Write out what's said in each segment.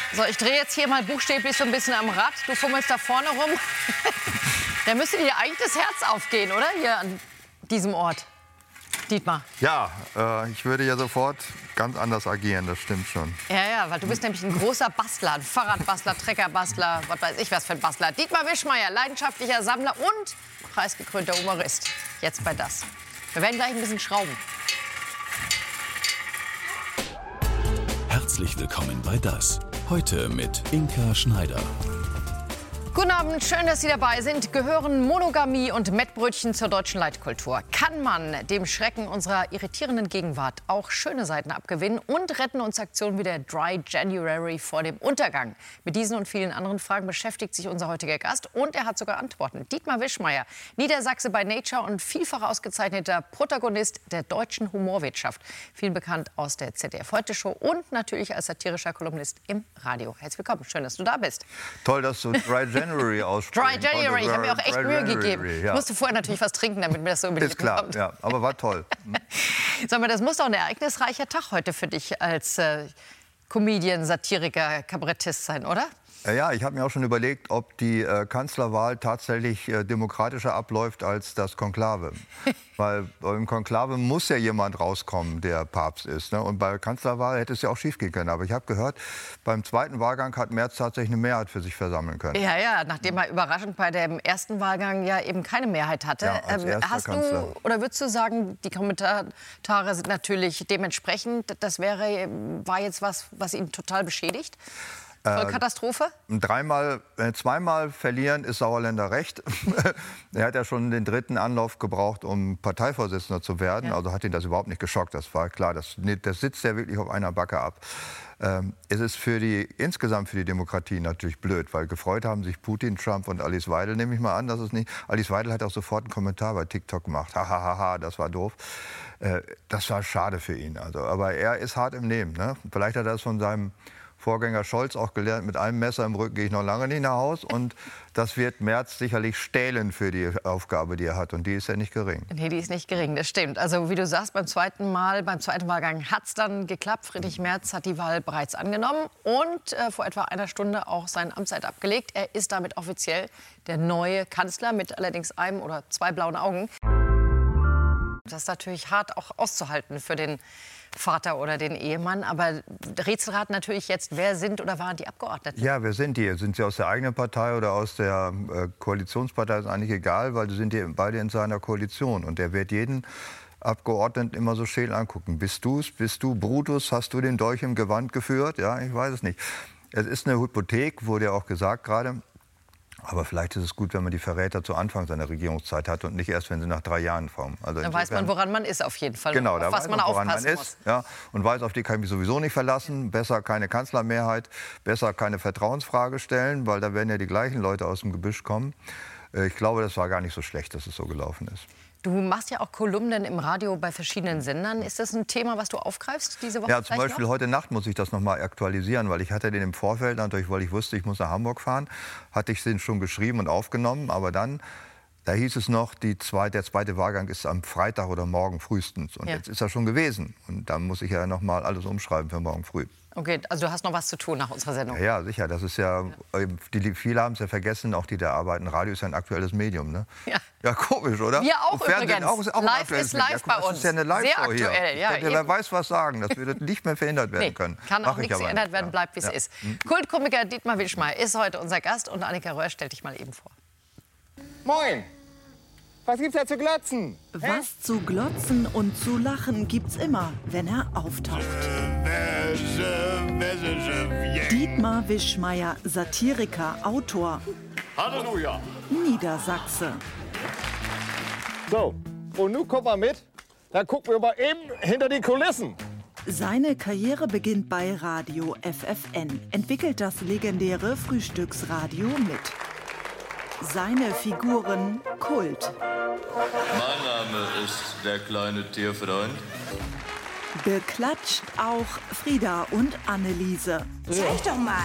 So, ich drehe jetzt hier mal buchstäblich so ein bisschen am Rad. Du fummelst da vorne rum. Da müsste dir eigentlich das Herz aufgehen, oder? Hier an diesem Ort. Dietmar. Ja, ich würde ja sofort ganz anders agieren, das stimmt schon. Ja, weil du bist nämlich ein großer Bastler, ein Fahrradbastler, Treckerbastler, was weiß ich was für ein Bastler. Dietmar Wischmeier, leidenschaftlicher Sammler und preisgekrönter Humorist. Jetzt bei das. Wir werden gleich ein bisschen schrauben. Herzlich willkommen bei das. Heute mit Inka Schneider. Guten Abend, schön, dass Sie dabei sind. Gehören Monogamie und Mettbrötchen zur deutschen Leitkultur? Kann man dem Schrecken unserer irritierenden Gegenwart auch schöne Seiten abgewinnen und retten uns Aktionen wie der Dry January vor dem Untergang? Mit diesen und vielen anderen Fragen beschäftigt sich unser heutiger Gast und er hat sogar Antworten. Dietmar Wischmeier, Niedersachse by Nature und vielfach ausgezeichneter Protagonist der deutschen Humorwirtschaft. Vielen bekannt aus der ZDF-Heute-Show und natürlich als satirischer Kolumnist im Radio. Herzlich willkommen, schön, dass du da bist. Toll, dass du Dry January aussprechen. Dry January, ich habe mir auch echt Mühe gegeben. Ja. Ich musste vorher natürlich was trinken, damit mir das so über die Ist klar, kommt. ja, aber war toll. Sag mal, das muss doch ein ereignisreicher Tag heute für dich als Comedian, Satiriker, Kabarettist sein, oder? Ja, ich habe mir auch schon überlegt, ob die Kanzlerwahl tatsächlich demokratischer abläuft als das Konklave. Weil im Konklave muss ja jemand rauskommen, der Papst ist. Ne? Und bei der Kanzlerwahl hätte es ja auch schiefgehen können. Aber ich habe gehört, beim zweiten Wahlgang hat Merz tatsächlich eine Mehrheit für sich versammeln können. Ja, nachdem er überraschend bei dem ersten Wahlgang ja eben keine Mehrheit hatte. Ja, als erster hast Kanzler. du, oder würdest du sagen, die Kommentare sind natürlich dementsprechend, das war jetzt was ihn total beschädigt? Vollkatastrophe? Zweimal verlieren ist Sauerländer recht. Er hat ja schon den dritten Anlauf gebraucht, um Parteivorsitzender zu werden. Ja. Also hat ihn das überhaupt nicht geschockt. Das war klar, das sitzt ja wirklich auf einer Backe ab. Es ist insgesamt für die Demokratie natürlich blöd, weil gefreut haben sich Putin, Trump und Alice Weidel, nehme ich mal an, dass es nicht. Alice Weidel hat auch sofort einen Kommentar bei TikTok gemacht. Hahaha, das war doof. Das war schade für ihn. Also, aber er ist hart im Nehmen. Ne? Vielleicht hat er das von seinem Vorgänger Scholz auch gelernt, mit einem Messer im Rücken gehe ich noch lange nicht nach Hause. Und das wird Merz sicherlich stählen für die Aufgabe, die er hat. Und die ist ja nicht gering. Nee, die ist nicht gering, das stimmt. Also wie du sagst, beim zweiten Wahlgang hat es dann geklappt. Friedrich Merz hat die Wahl bereits angenommen und vor etwa einer Stunde auch seine Amtszeit abgelegt. Er ist damit offiziell der neue Kanzler mit allerdings einem oder zwei blauen Augen. Das ist natürlich hart auch auszuhalten für den Vater oder den Ehemann. Aber Rätselrat natürlich jetzt, wer sind oder waren die Abgeordneten? Ja, wer sind die? Sind sie aus der eigenen Partei oder aus der Koalitionspartei? Ist eigentlich egal, weil die sind beide in seiner Koalition. Und der wird jeden Abgeordneten immer so scheel angucken. Bist du's? Bist du Brutus? Hast du den Dolch im Gewand geführt? Ja, ich weiß es nicht. Es ist eine Hypothek, wurde ja auch gesagt gerade. Aber vielleicht ist es gut, wenn man die Verräter zu Anfang seiner Regierungszeit hat und nicht erst, wenn sie nach 3 Jahren kommen. Also dann weiß man, woran man ist auf jeden Fall. Genau, auf da was weiß man woran man aufpassen muss. ist. Ja, und weiß, auf die kann ich mich sowieso nicht verlassen. Besser keine Kanzlermehrheit, besser keine Vertrauensfrage stellen, weil da werden ja die gleichen Leute aus dem Gebüsch kommen. Ich glaube, das war gar nicht so schlecht, dass es so gelaufen ist. Du machst ja auch Kolumnen im Radio bei verschiedenen Sendern. Ist das ein Thema, was du aufgreifst diese Woche? Ja, zum Beispiel heute Nacht muss ich das noch mal aktualisieren, weil ich hatte den im Vorfeld, natürlich, weil ich wusste, ich muss nach Hamburg fahren, hatte ich den schon geschrieben und aufgenommen. Aber dann, da hieß es noch, der zweite Wahlgang ist am Freitag oder morgen frühestens. Und jetzt ist er schon gewesen. Und dann muss ich ja noch mal alles umschreiben für morgen früh. Okay, also du hast noch was zu tun nach unserer Sendung. Ja, sicher. Das ist ja, viele haben es ja vergessen, auch die da arbeiten. Radio ist ja ein aktuelles Medium, ne? Ja, komisch, oder? Wir auch übrigens. Auch live ist live bei uns. Das ist ja eine Live-Show sehr aktuell. Hier. Ja, wer weiß was sagen. Das würde nicht mehr verhindert werden können. Kann auch nichts geändert werden, bleibt wie es ist. Kultkomiker Dietmar Wischmeier ist heute unser Gast und Annika Röhr stellt dich mal eben vor. Moin! Was gibt's da zu glotzen? Was zu glotzen und zu lachen gibt's immer, wenn er auftaucht. Dietmar Wischmeier, Satiriker, Autor. Halleluja! Niedersachse. So, und nun kommt mal mit. Dann gucken wir mal eben hinter die Kulissen. Seine Karriere beginnt bei Radio FFN, entwickelt das legendäre Frühstücksradio mit. Seine Figuren Kult. Mein Name ist der kleine Tierfreund. Beklatscht auch Frieda und Anneliese. Zeig doch mal.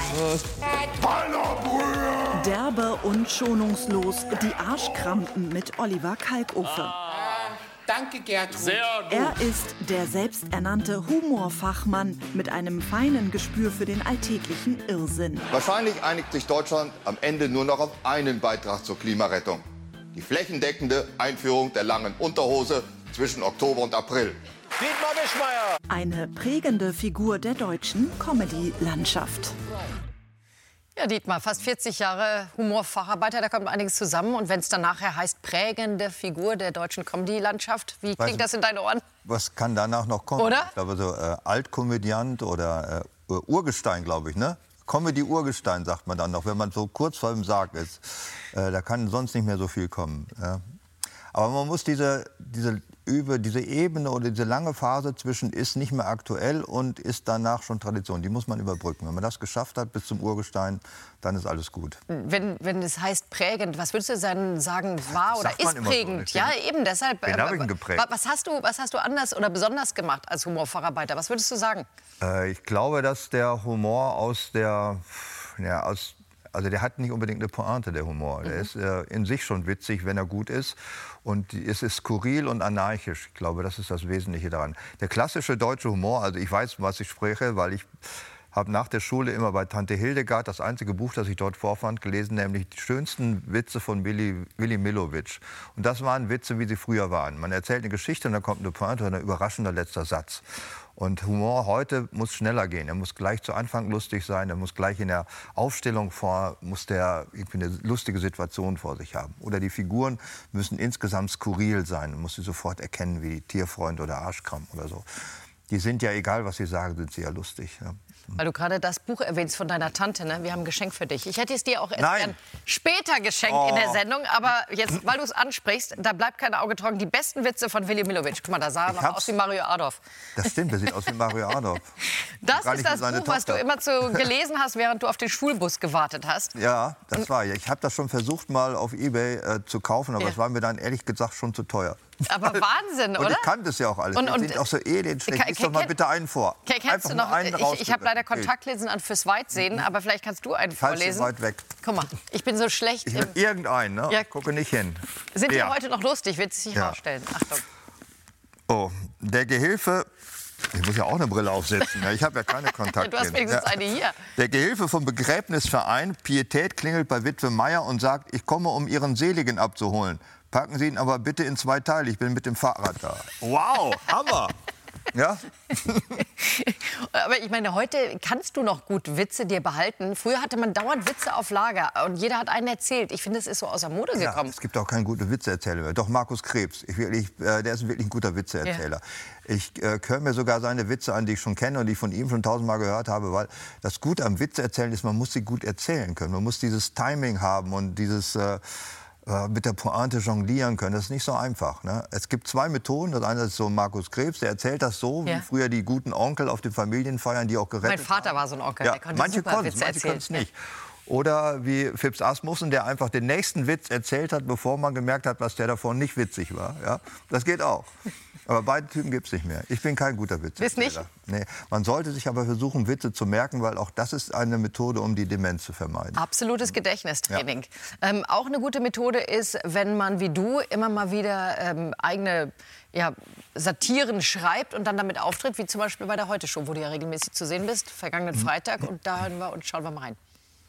Derbe und schonungslos die Arschkrampen mit Oliver Kalkofe. Danke, Gertrud. Sehr gut. Er ist der selbsternannte Humorfachmann mit einem feinen Gespür für den alltäglichen Irrsinn. Wahrscheinlich einigt sich Deutschland am Ende nur noch auf einen Beitrag zur Klimarettung. Die flächendeckende Einführung der langen Unterhose zwischen Oktober und April. Dietmar Wischmeier. Eine prägende Figur der deutschen Comedy-Landschaft. Ja, Dietmar, fast 40 Jahre Humorfacharbeiter, da kommt einiges zusammen. Und wenn es dann nachher heißt, prägende Figur der deutschen Comedy-Landschaft, wie klingt das in deinen Ohren? Was kann danach noch kommen? Oder? Ich glaube, so Altkomödiant oder Urgestein, glaube ich, ne? Comedy-Urgestein sagt man dann noch, wenn man so kurz vor dem Sarg ist. Da kann sonst nicht mehr so viel kommen. Ja. Aber man muss diese Ebene oder diese lange Phase zwischen ist nicht mehr aktuell und ist danach schon Tradition, die muss man überbrücken. Wenn man das geschafft hat bis zum Urgestein, dann ist alles gut. Wenn es heißt prägend, was würdest du sagen, war oder ist prägend? So. Ja, eben deshalb. Wen habe ich denn geprägt? Was hast du anders oder besonders gemacht als Humorfacharbeiter? Was würdest du sagen? Ich glaube, dass der Humor also der hat nicht unbedingt eine Pointe, der Humor. Der ist in sich schon witzig, wenn er gut ist. Und es ist skurril und anarchisch. Ich glaube, das ist das Wesentliche daran. Der klassische deutsche Humor, also ich weiß, was ich spreche, weil ich habe nach der Schule immer bei Tante Hildegard, das einzige Buch, das ich dort vorfand, gelesen, nämlich die schönsten Witze von Willy Millowitsch. Und das waren Witze, wie sie früher waren. Man erzählt eine Geschichte und dann kommt eine Pointe und ein überraschender letzter Satz. Und Humor heute muss schneller gehen. Er muss gleich zu Anfang lustig sein. Er muss gleich in der Aufstellung muss der irgendwie eine lustige Situation vor sich haben. Oder die Figuren müssen insgesamt skurril sein. Man muss sie sofort erkennen, wie Tierfreund oder Arschkram oder so. Die sind ja, egal was sie sagen, sind sie ja lustig. Ja. Weil du gerade das Buch erwähnst von deiner Tante, ne? Wir haben ein Geschenk für dich. Ich hätte es dir auch erst gern später geschenkt in der Sendung, aber jetzt, weil du es ansprichst, da bleibt kein Auge trocken. Die besten Witze von Willy Millowitsch. Guck mal, da sah er noch aus wie Mario Adorf. Das stimmt, der sieht aus wie Mario Adorf. Das ist das Buch, was du immer gelesen hast, während du auf den Schulbus gewartet hast. Ja, das war ja. Ich habe das schon versucht, mal auf eBay zu kaufen, aber es war mir dann ehrlich gesagt schon zu teuer. Aber Wahnsinn, oder? Und ich kannte es ja auch alles. Die sind auch so schlecht. Lies doch mal bitte einen vor. Kennst du noch? Ich habe leider Kontaktlinsen an fürs Weitsehen, aber vielleicht kannst du einen vorlesen. Weit weg. Guck mal, ich bin so schlecht. Irgendeinen, ne? Ja. Gucke nicht hin. Sind die heute noch lustig? Wird es sich herausstellen. Achtung. Oh, der Gehilfe. Ich muss ja auch eine Brille aufsetzen. Ich habe ja keine Kontaktlinsen. Du hast wenigstens eine hier. Der Gehilfe vom Begräbnisverein Pietät klingelt bei Witwe Meier und sagt, ich komme, um Ihren Seligen abzuholen. Packen Sie ihn aber bitte in 2 Teile. Ich bin mit dem Fahrrad da. Wow, Hammer. Ja? Aber ich meine, heute kannst du noch gut Witze dir behalten. Früher hatte man dauernd Witze auf Lager und jeder hat einen erzählt. Ich finde, es ist so aus der Mode gekommen. Ja, es gibt auch keinen guten Witzeerzähler mehr. Doch Markus Krebs, der ist wirklich ein guter Witzeerzähler. Ja. Ich höre mir sogar seine Witze an, die ich schon kenne und die ich von ihm schon 1000-mal gehört habe, weil das Gute am Witzeerzählen ist, man muss sie gut erzählen können. Man muss dieses Timing haben und dieses mit der Pointe jonglieren können. Das ist nicht so einfach. Ne? Es gibt 2 Methoden. Das eine ist so Markus Krebs, der erzählt das so, wie früher die guten Onkel auf den Familienfeiern, die auch gerettet haben. Mein Vater war so ein Onkel, der konnte manche super Witze erzählen. Manche nicht. Oder wie Phipps Asmussen, der einfach den nächsten Witz erzählt hat, bevor man gemerkt hat, dass der davon nicht witzig war. Ja? Das geht auch. Aber beide Typen gibt es nicht mehr. Ich bin kein guter Witzeerzähler. Bist nicht? Nee. Man sollte sich aber versuchen, Witze zu merken, weil auch das ist eine Methode, um die Demenz zu vermeiden. Absolutes Gedächtnistraining. Ja. Auch eine gute Methode ist, wenn man wie du immer mal wieder eigene Satiren schreibt und dann damit auftritt, wie zum Beispiel bei der Heute-Show, wo du ja regelmäßig zu sehen bist, vergangenen Freitag. Und da hören wir und schauen wir mal rein.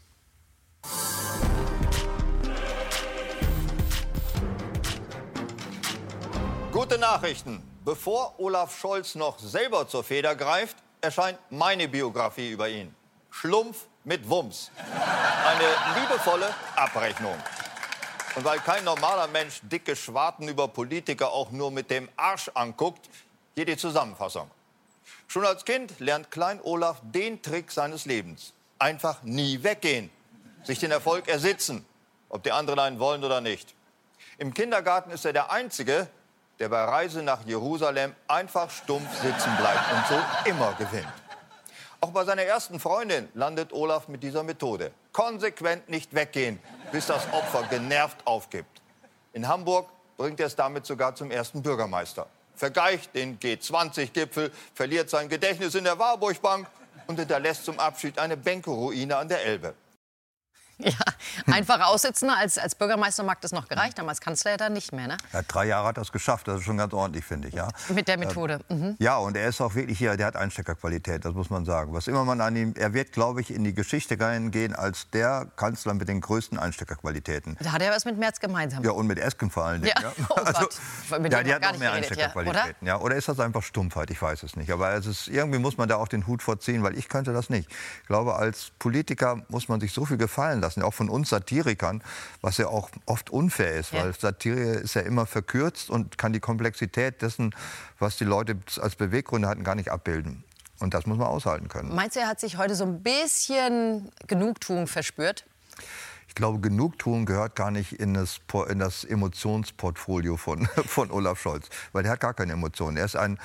Gute Nachrichten. Bevor Olaf Scholz noch selber zur Feder greift, erscheint meine Biografie über ihn. Schlumpf mit Wumms. Eine liebevolle Abrechnung. Und weil kein normaler Mensch dicke Schwarten über Politiker auch nur mit dem Arsch anguckt, hier die Zusammenfassung. Schon als Kind lernt Klein Olaf den Trick seines Lebens. Einfach nie weggehen. Sich den Erfolg ersitzen, ob die anderen einen wollen oder nicht. Im Kindergarten ist er der Einzige, der bei Reise nach Jerusalem einfach stumpf sitzen bleibt und so immer gewinnt. Auch bei seiner ersten Freundin landet Olaf mit dieser Methode. Konsequent nicht weggehen, bis das Opfer genervt aufgibt. In Hamburg bringt er es damit sogar zum ersten Bürgermeister. Vergleicht den G20-Gipfel, verliert sein Gedächtnis in der Warburg Bank und hinterlässt zum Abschied eine Bänkeruine an der Elbe. Ja, Einfach aussitzen als Bürgermeister mag das noch gereicht haben, als Kanzler ja dann nicht mehr, ne? Ja, 3 Jahre hat er es geschafft, das ist schon ganz ordentlich, finde ich. Ja. Mit der Methode. Ja, und er ist auch wirklich hier, der hat Einsteckerqualität, das muss man sagen. Was immer man an ihm, er wird, glaube ich, in die Geschichte reingehen als der Kanzler mit den größten Einsteckerqualitäten. Da hat er was mit Merz gemeinsam. Ja, und mit Esken vor allen Dingen. Ja. Ja. Oh Also, Gott. ja, die hat gar noch mehr nicht geredet, Einsteckerqualitäten. Ja, oder ist das einfach Stumpfheit? Ich weiß es nicht. Aber es ist, irgendwie muss man da auch den Hut vorziehen, weil ich könnte das nicht. Ich glaube, als Politiker muss man sich so viel gefallen lassen, auch von uns Satirikern, was ja auch oft unfair ist, weil Satire ist ja immer verkürzt und kann die Komplexität dessen, was die Leute als Beweggründe hatten, gar nicht abbilden. Und das muss man aushalten können. Meinst du, er hat sich heute so ein bisschen Genugtuung verspürt? Ich glaube, Genugtuung gehört gar nicht in das Emotionsportfolio von Olaf Scholz, weil der hat gar keine Emotionen. Er ist ein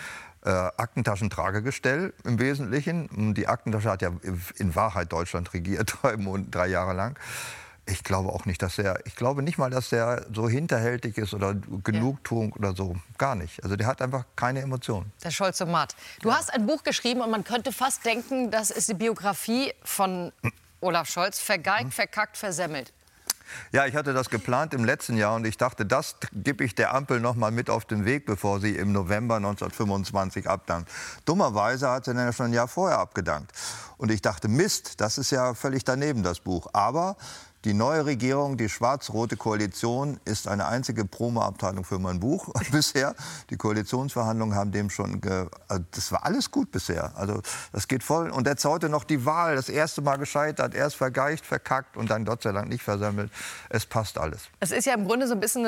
Aktentaschentragegestell im Wesentlichen. Die Aktentasche hat ja in Wahrheit Deutschland regiert, 3 Jahre lang. Ich glaube auch nicht, ich glaube nicht mal, dass er so hinterhältig ist oder Genugtuung oder so. Gar nicht. Also der hat einfach keine Emotionen. Der Scholzomat. Du hast ein Buch geschrieben und man könnte fast denken, das ist die Biografie von Olaf Scholz. Vergeigt, verkackt, versemmelt. Ja, ich hatte das geplant im letzten Jahr und ich dachte, das gebe ich der Ampel noch mal mit auf den Weg, bevor sie im November 1925 abdankt. Dummerweise hat sie dann ja schon ein Jahr vorher abgedankt. Und ich dachte, Mist, das ist ja völlig daneben, das Buch. Aber die neue Regierung, die schwarz-rote Koalition, ist eine einzige Promo-Abteilung für mein Buch bisher. Die Koalitionsverhandlungen haben dem schon... Also das war alles gut bisher. Also das geht voll. Und jetzt heute noch die Wahl. Das erste Mal gescheitert. Erst vergeigt, verkackt und dann Gott sei Dank nicht versemmelt. Es passt alles. Es ist ja im Grunde so ein bisschen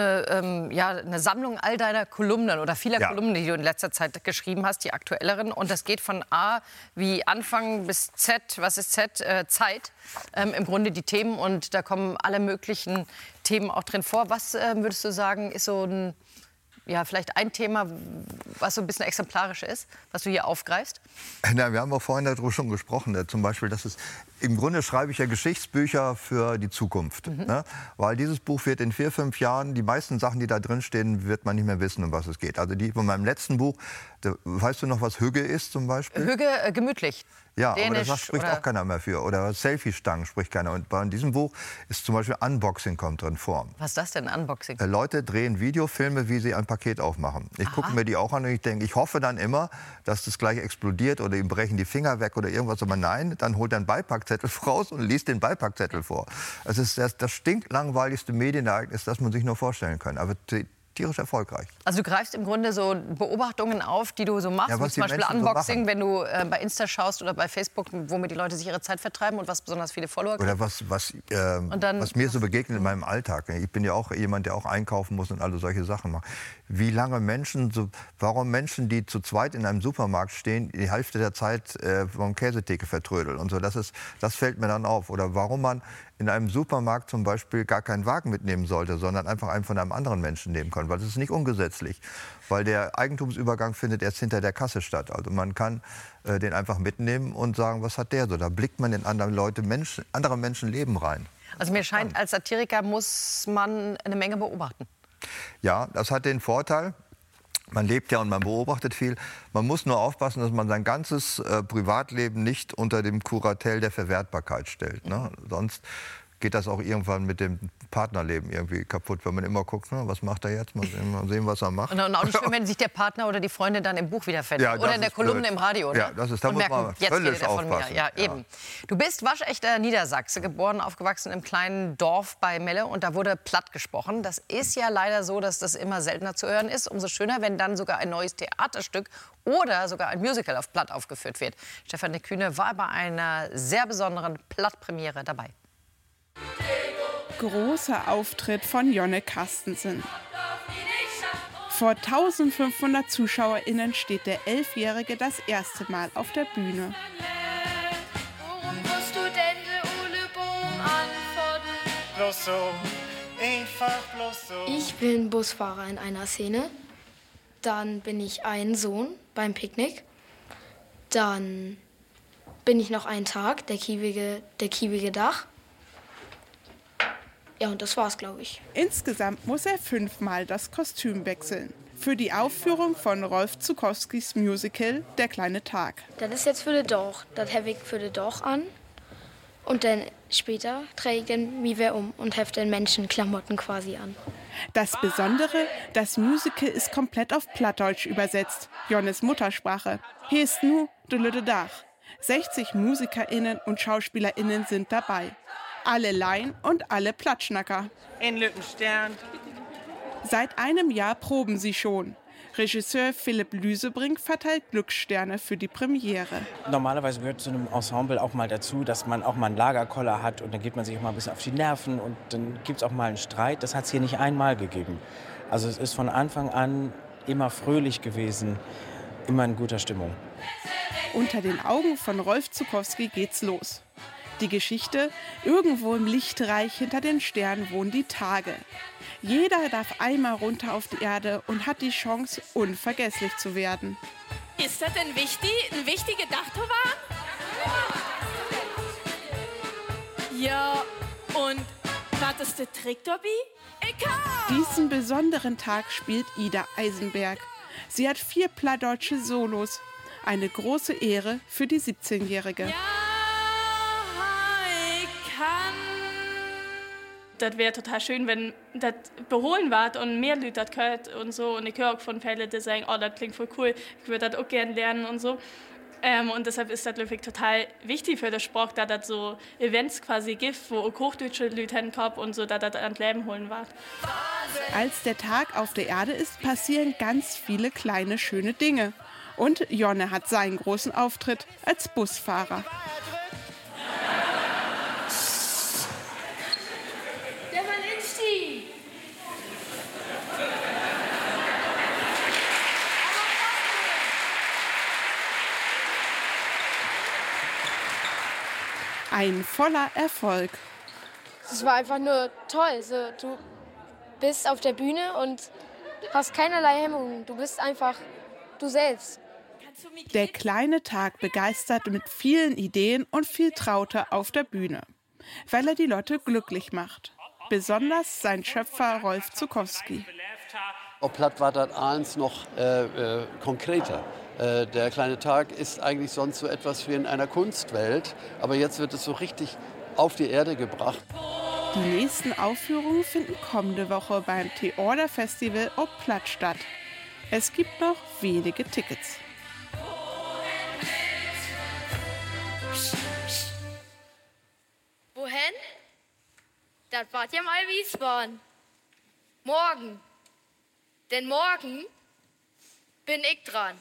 eine Sammlung all deiner Kolumnen oder vieler Kolumnen, die du in letzter Zeit geschrieben hast, die aktuelleren. Und das geht von A wie Anfang bis Z, was ist Z? Zeit. Im Grunde die Themen. Und da kommen alle möglichen Themen auch drin vor. Was würdest du sagen, ist so ein, vielleicht ein Thema, was so ein bisschen exemplarisch ist, was du hier aufgreifst? Na, wir haben auch vorhin darüber schon gesprochen. Zum Beispiel, im Grunde schreibe ich ja Geschichtsbücher für die Zukunft. Ne? Weil dieses Buch wird in 4, 5 Jahren, die meisten Sachen, die da drin stehen, wird man nicht mehr wissen, um was es geht. Also die von meinem letzten Buch, weißt du noch, was Hügge ist zum Beispiel? Hügge, gemütlich. Ja, Dänisch, aber das spricht auch keiner mehr für. Oder Selfie-Stangen spricht keiner. Und bei diesem Buch ist zum Beispiel Unboxing kommt drin vor. Was ist das denn, Unboxing? Leute drehen Videofilme, wie sie ein Paket aufmachen. Ich gucke mir die auch an und ich denke, ich hoffe dann immer, dass das gleich explodiert oder ihm brechen die Finger weg oder irgendwas. Aber nein, dann holt er einen Beipackzettel raus und liest den Beipackzettel vor. Es ist das stinklangweiligste Medienereignis, das man sich nur vorstellen kann. Aber tierisch erfolgreich. Also du greifst im Grunde so Beobachtungen auf, die du so machst, wie zum Beispiel Unboxing, wenn du bei Insta schaust oder bei Facebook, womit die Leute sich ihre Zeit vertreiben und was besonders viele Follower kriegen. Oder was mir so begegnet in meinem Alltag. Ich bin ja auch jemand, der auch einkaufen muss und alle solche Sachen macht. Wie lange warum Menschen, die zu zweit in einem Supermarkt stehen, die Hälfte der Zeit vom Käsetheke vertrödeln und so. Das fällt mir dann auf. Oder warum man in einem Supermarkt zum Beispiel gar keinen Wagen mitnehmen sollte, sondern einfach einen von einem anderen Menschen nehmen kann. Weil das ist nicht ungesetzlich. Weil der Eigentumsübergang findet erst hinter der Kasse statt. Also man kann den einfach mitnehmen und sagen, was hat der so? Da blickt man in andere Menschenleben rein. Also mir scheint, als Satiriker muss man eine Menge beobachten. Ja, das hat den Vorteil. Man lebt ja und man beobachtet viel. Man muss nur aufpassen, dass man sein ganzes Privatleben nicht unter dem Kuratel der Verwertbarkeit stellt. Ne? Sonst geht das auch irgendwann mit dem Partnerleben irgendwie kaputt, wenn man immer guckt, ne, was macht er jetzt, mal sehen, was er macht. Und auch nicht schön, wenn sich der Partner oder die Freundin dann im Buch wiederfindet oder in der Kolumne im Radio. Oder? Ja, da muss man völlig aufpassen. Ja, eben. Du bist waschechter Niedersachse, geboren, aufgewachsen im kleinen Dorf bei Melle und da wurde platt gesprochen. Das ist ja leider so, dass das immer seltener zu hören ist. Umso schöner, wenn dann sogar ein neues Theaterstück oder sogar ein Musical auf Platt aufgeführt wird. Stefan de Kühne war bei einer sehr besonderen Plattpremiere dabei. Großer Auftritt von Jonne Carstensen. Vor 1500 ZuschauerInnen steht der 11-Jährige das erste Mal auf der Bühne. Warum musst du denn ohne Boom antworten? Bloß so, einfach bloß so. Ich bin Busfahrer in einer Szene. Dann bin ich ein Sohn beim Picknick. Dann bin ich noch einen Tag, der kiewige Dach. Ja, und das war's, glaube ich. Insgesamt muss er 5-mal das Kostüm wechseln. Für die Aufführung von Rolf Zukowskis Musical Der kleine Tag. Das ist jetzt für den Doch. Das habe ich für den Doch an. Und dann später trägt dann mich wer um und heft den Menschen Klamotten quasi an. Das Besondere, das Musical ist komplett auf Plattdeutsch übersetzt, Jonnes Muttersprache. Hier ist nu de lütte Dach. 60 MusikerInnen und SchauspielerInnen sind dabei. Alle Laien und alle Plattschnacker. In Lüttenstern. Seit einem Jahr proben sie schon. Regisseur Philipp Lüsebrink verteilt Glückssterne für die Premiere. Normalerweise gehört zu einem Ensemble auch mal dazu, dass man auch mal einen Lagerkoller hat und dann geht man sich auch mal ein bisschen auf die Nerven und dann gibt es auch mal einen Streit. Das hat es hier nicht einmal gegeben. Also es ist von Anfang an immer fröhlich gewesen, immer in guter Stimmung. Unter den Augen von Rolf Zuckowski geht's los. Die Geschichte: Irgendwo im Lichtreich hinter den Sternen wohnen die Tage. Jeder darf einmal runter auf die Erde und hat die Chance, unvergesslich zu werden. Ist das denn ein wichtiger Dachtowan? Ja, und was ist der Trick dabei? Diesen besonderen Tag spielt Ida Eisenberg. Sie hat 4 plattdeutsche Solos. Eine große Ehre für die 17-Jährige. Ja, ich kann. Das wäre total schön, wenn das beholen wird und mehr Leute das gehört und so. Und ich höre auch von Fällen, die sagen, oh, das klingt voll cool, ich würde das auch gerne lernen und so. Und deshalb ist das wirklich total wichtig für den Sport, dass das so Events quasi gibt, wo auch hochdeutsche Leute hinkommen und so, dass das ans Leben holen wird. Als der Tag auf der Erde ist, passieren ganz viele kleine, schöne Dinge. Und Jonne hat seinen großen Auftritt als Busfahrer. Der Malinski! Ein voller Erfolg. Es war einfach nur toll. So, du bist auf der Bühne und hast keinerlei Hemmungen. Du bist einfach du selbst. Der kleine Tag begeistert mit vielen Ideen und viel Traute auf der Bühne, weil er die Leute glücklich macht. Besonders sein Schöpfer Rolf Zuckowski. Auf Platt war das eins noch konkreter. Der kleine Tag ist eigentlich sonst so etwas wie in einer Kunstwelt, aber jetzt wird es so richtig auf die Erde gebracht. Die nächsten Aufführungen finden kommende Woche beim Theater Festival auf Platt statt. Es gibt noch wenige Tickets. Wohin? Das wart ja mal Wiesbaden. Morgen. Denn morgen bin ich dran.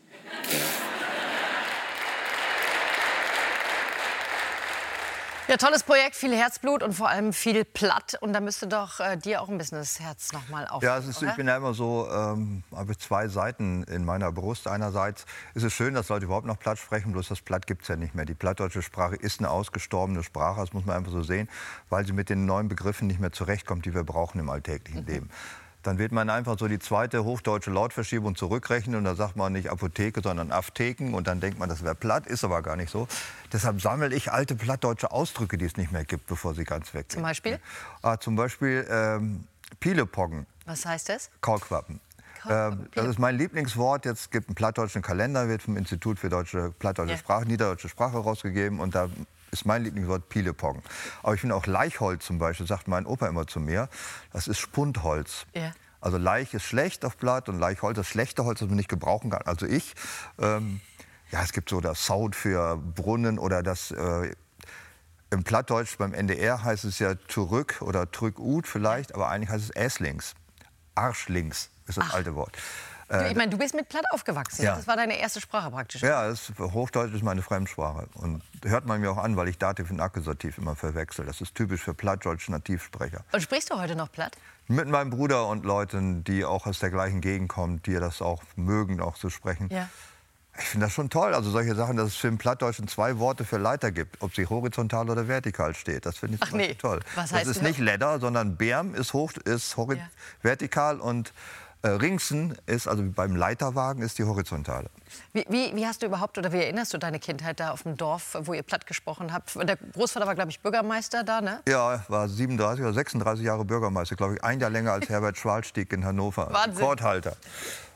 Ja, tolles Projekt, viel Herzblut und vor allem viel Platt. Und da müsste doch dir auch ein bisschen das Herz noch mal aufgehen. Ja, ich bin ja immer so, habe 2 Seiten in meiner Brust. Einerseits ist es schön, dass Leute überhaupt noch Platt sprechen, bloß das Platt gibt es ja nicht mehr. Die plattdeutsche Sprache ist eine ausgestorbene Sprache, das muss man einfach so sehen, weil sie mit den neuen Begriffen nicht mehr zurechtkommt, die wir brauchen im alltäglichen Leben. Dann wird man einfach so die zweite hochdeutsche Lautverschiebung zurückrechnen und da sagt man nicht Apotheke, sondern Aftheken und dann denkt man, das wäre platt, ist aber gar nicht so. Deshalb sammle ich alte plattdeutsche Ausdrücke, die es nicht mehr gibt, bevor sie ganz weg sind. Zum Beispiel? Zum Beispiel Pilepoggen. Was heißt das? Kaulquappen. Das ist mein Lieblingswort. Jetzt gibt es einen plattdeutschen Kalender, wird vom Institut für plattdeutsche Sprache, niederdeutsche Sprache rausgegeben und da ist mein Lieblingswort Pilepoggen. Aber ich finde auch Laichholz zum Beispiel, sagt mein Opa immer zu mir, das ist Spundholz. Ja. Also Laich ist schlecht auf Platt und Laichholz ist schlechte Holz, das man nicht gebrauchen kann. Also ich, ja, es gibt so das Saud für Brunnen oder das, im Plattdeutsch beim NDR heißt es ja Turück oder Trückut vielleicht, aber eigentlich heißt es Äslings. Arschlings ist das alte Wort. Ich meine, du bist mit Platt aufgewachsen. Ja. Das war deine erste Sprache praktisch. Ja, Hochdeutsch ist meine Fremdsprache. Und hört man mir auch an, weil ich Dativ und Akkusativ immer verwechsel. Das ist typisch für plattdeutsche Nativsprecher. Und sprichst du heute noch Platt? Mit meinem Bruder und Leuten, die auch aus der gleichen Gegend kommen, die das auch mögen, auch zu sprechen. Ja. Ich finde das schon toll. Also solche Sachen, dass es für den Plattdeutschen 2 Worte für Leiter gibt. Ob sie horizontal oder vertikal steht. Das finde ich toll. Was heißt das ist nicht Ledder, sondern Berm ist vertikal und Ringsen ist, also beim Leiterwagen, ist die horizontale. Wie hast du überhaupt, oder wie erinnerst du deine Kindheit da auf dem Dorf, wo ihr Platt gesprochen habt? Der Großvater war, glaube ich, Bürgermeister da, ne? Ja, war 37 oder 36 Jahre Bürgermeister, glaube ich. Ein Jahr länger als Herbert Schwalstieg in Hannover. Wahnsinn. Rekordhalter.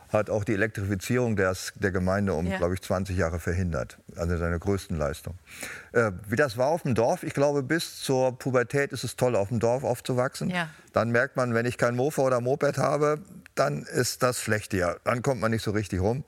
hat auch die Elektrifizierung der Gemeinde um, Ja. glaube ich, 20 Jahre verhindert. Also seine größten Leistung. Wie das war auf dem Dorf, ich glaube, bis zur Pubertät ist es toll, auf dem Dorf aufzuwachsen. Ja. Dann merkt man, wenn ich kein Mofa oder Moped habe, dann ist das schlecht hier. Dann kommt man nicht so richtig rum.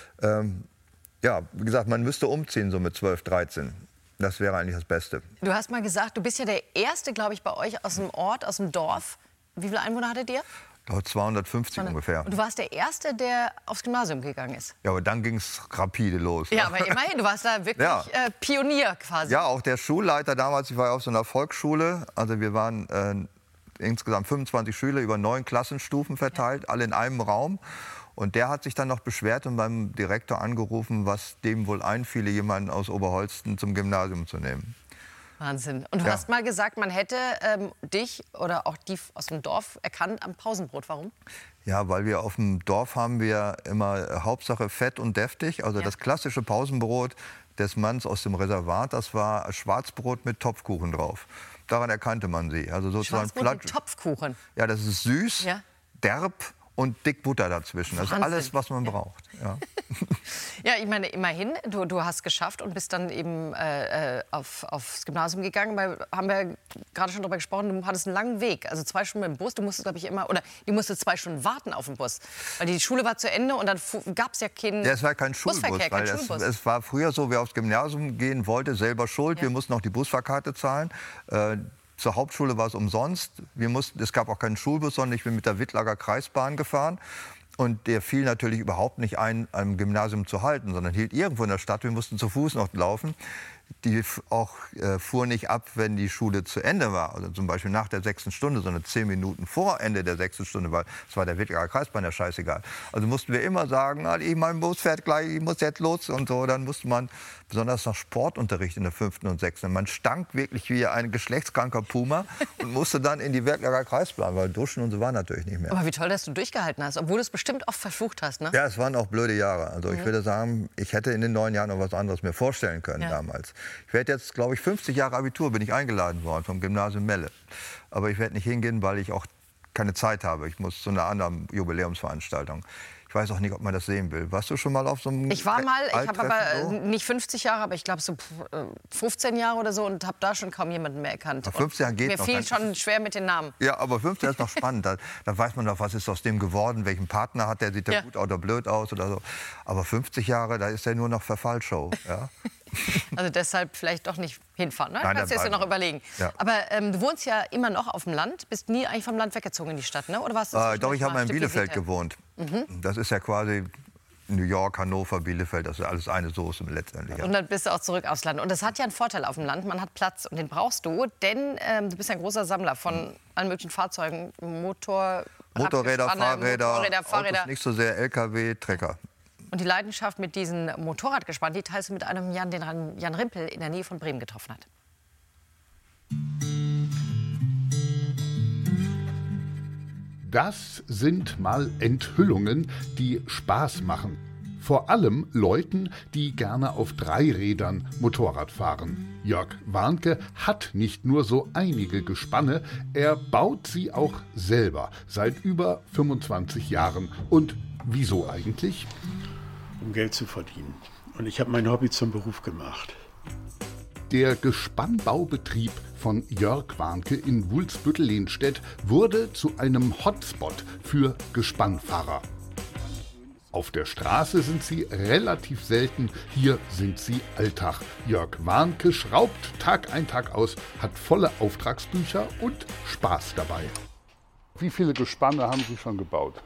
Ja, wie gesagt, man müsste umziehen so mit 12, 13. Das wäre eigentlich das Beste. Du hast mal gesagt, du bist ja der Erste, glaube ich, bei euch aus dem Ort, aus dem Dorf. Wie viele Einwohner hattet ihr? Ich glaube 250 ungefähr. Und du warst der Erste, der aufs Gymnasium gegangen ist. Ja, aber dann ging es rapide los. Ja, aber immerhin, du warst da wirklich Ja. Pionier quasi. Ja, auch der Schulleiter damals, ich war ja auf so einer Volksschule, also wir waren insgesamt 25 Schüler über 9 Klassenstufen verteilt, alle in einem Raum. Und der hat sich dann noch beschwert und beim Direktor angerufen, was dem wohl einfiele, jemanden aus Oberholsten zum Gymnasium zu nehmen. Wahnsinn. Und du hast mal gesagt, man hätte dich oder auch die aus dem Dorf erkannt am Pausenbrot. Warum? Ja, weil wir auf dem Dorf haben wir immer Hauptsache fett und deftig. Also das klassische Pausenbrot des Manns aus dem Reservat, das war Schwarzbrot mit Topfkuchen drauf. Daran erkannte man sie. Also sozusagen Schwarzbrot mit Topfkuchen. Ja, das ist süß, derb und dick Butter dazwischen. Das ist Wahnsinn. alles, was man braucht. Ja. Ja, ich meine, immerhin, du hast geschafft und bist dann eben aufs Gymnasium gegangen. Weil, haben wir gerade schon darüber gesprochen, du hattest einen langen Weg. Also 2 Stunden mit dem Bus. Du musstest, glaube ich, die musste 2 Stunden warten auf den Bus. Weil die Schule war zu Ende und dann gab es ja keinen Ja, es war kein Schulbus, Busverkehr, weil kein Schulbus. es war früher so, wer aufs Gymnasium gehen wollte, selber schuld. Wir mussten auch die Busfahrkarte zahlen. Zur Hauptschule war es umsonst. Es gab auch keinen Schulbus, sondern ich bin mit der Wittlager Kreisbahn gefahren. Und der fiel natürlich überhaupt nicht ein, am Gymnasium zu halten, sondern hielt irgendwo in der Stadt. Wir mussten zu Fuß noch laufen. Die fuhr nicht ab, wenn die Schule zu Ende war. Also zum Beispiel nach der 6. Stunde, sondern 10 Minuten vor Ende der 6. Stunde, weil es war der Wittlager Kreisbahn, ja scheißegal. Also mussten wir immer sagen, mein Bus fährt gleich, ich muss jetzt los und so. Dann musste man, besonders nach Sportunterricht in der 5. und 6. Man stank wirklich wie ein geschlechtskranker Puma und musste dann in die Wittlager Kreisbahn, weil duschen und so war natürlich nicht mehr. Aber wie toll, dass du durchgehalten hast, obwohl du es bestimmt oft verflucht hast, ne? Ja, es waren auch blöde Jahre. Also ich würde sagen, ich hätte in den 9 Jahren noch was anderes mir vorstellen können damals. Ich werde jetzt, glaube ich, 50 Jahre Abitur bin ich eingeladen worden vom Gymnasium Melle. Aber ich werde nicht hingehen, weil ich auch keine Zeit habe. Ich muss zu einer anderen Jubiläumsveranstaltung. Ich weiß auch nicht, ob man das sehen will. Warst du schon mal auf so einem Ich war mal, ich habe aber so? nicht 50 Jahre, aber ich glaube so 15 Jahre oder so und habe da schon kaum jemanden mehr erkannt. 15 Jahre geht mir noch. fiel schon schwer mit den Namen. Ja, aber 15 ist noch spannend. Da weiß man doch, was ist aus dem geworden, welchen Partner hat der, sieht der gut oder blöd aus oder so. Aber 50 Jahre, da ist er nur noch Verfallshow. Ja? Also deshalb vielleicht doch nicht hinfahren. Ne? Nein, kannst du dir ja noch überlegen. Ja. Aber du wohnst ja immer noch auf dem Land, bist nie eigentlich vom Land weggezogen in die Stadt, ne? Oder warst du Doch, ich habe mal in Bielefeld Visite? gewohnt. Das ist ja quasi New York, Hannover, Bielefeld, das ist alles eine Soße letztendlich. Ja. Und dann bist du auch zurück aufs Land. Und das hat ja einen Vorteil auf dem Land, man hat Platz und den brauchst du, denn du bist ja ein großer Sammler von allen möglichen Fahrzeugen, Motorräder, Fahrräder, Autos, nicht so sehr LKW, Trecker. Und die Leidenschaft mit diesen Motorradgespann, die teilst du mit einem Jan, den Jan Rimpel in der Nähe von Bremen getroffen hat. Das sind mal Enthüllungen, die Spaß machen. Vor allem Leuten, die gerne auf 3 Rädern Motorrad fahren. Jörg Warnke hat nicht nur so einige Gespanne, er baut sie auch selber seit über 25 Jahren. Und wieso eigentlich? Um Geld zu verdienen. Und ich habe mein Hobby zum Beruf gemacht. Der Gespannbaubetrieb von Jörg Warnke in Wulsbüttel-Lehnstedt wurde zu einem Hotspot für Gespannfahrer. Auf der Straße sind sie relativ selten, hier sind sie Alltag. Jörg Warnke schraubt Tag ein, Tag aus, hat volle Auftragsbücher und Spaß dabei. Wie viele Gespanne haben Sie schon gebaut?